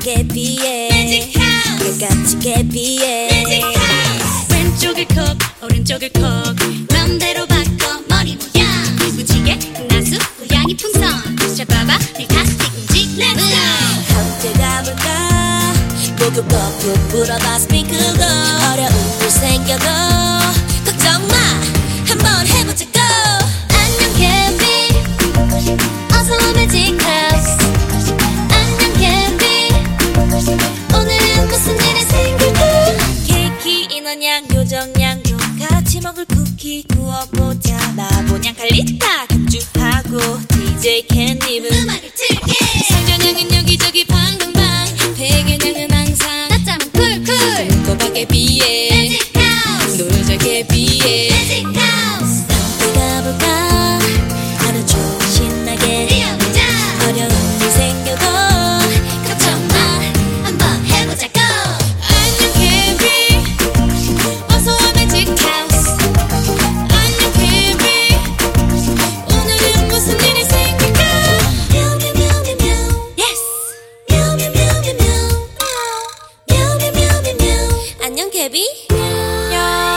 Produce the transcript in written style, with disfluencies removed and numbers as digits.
개비에 Magic House 깨같이 개비에 Magic House 왼쪽을 콕 오른쪽을 콕 맘대로 바꿔 머리 모양 무지개 나수 고양이 풍선 잡아봐 네 카스틱 움직 Let's go 함께 가볼까 목욕 거품 불어봐 스핑크고 어려운 일 생겨도 걱정 마 한번 해보자고 안녕 개비 어서와 Magic House 안녕 개비 오늘은 무슨 일이 생길까 케이크 인원양 요정양도 같이 먹을 쿠키 구워보자 나보냥 칼리타 격주하고 DJ 캔님은 음악을 틀게 상전양은 여기저기 방방방 배경양은 항상 낮잠은 쿨쿨 꼬박에 비해 Magic House 놀자 개비에 Magic House 함께 가볼까 하루 종일 신나게 뛰어보자 어려운 일 생겨도 걱정 마 한번 해보자고 안녕 개비 어서와 Magic House 안녕 개비 오늘은 무슨 일이 생길까 뮤뮤뮤뮤뮤 Yes 뮤뮤뮤뮤뮤 뮤뮤뮤뮤뮤 안녕 개비